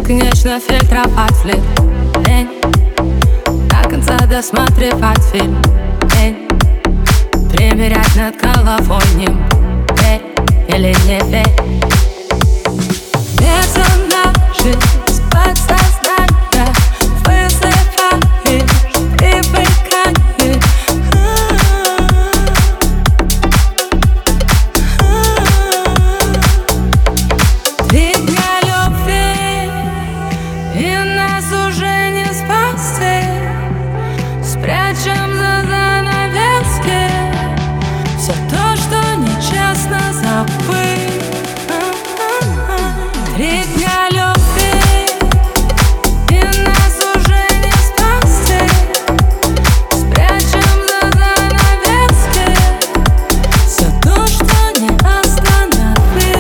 Бесконечно фильтровать флирт. Лень до конца досматривать фильм. Лень примерять над головой ним. Верь или не верь. Персонажи из подсознания вызываешь привыкание. Три дня любви, и нас уже не спасти. Спрячем за занавески все то, что нечестно забыть. Три дня любви, и нас уже не спасти. Спрячем за занавески все то, что не остановить.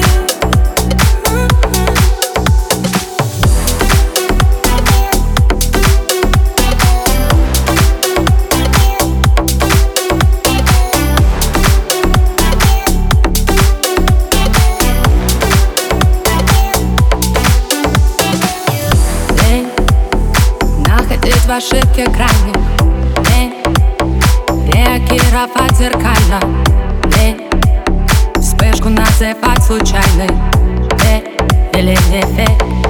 Лень находить в ошибке грани. Лень реагировать зеркально. Лень вспышку называть случайной. Верь или не верь.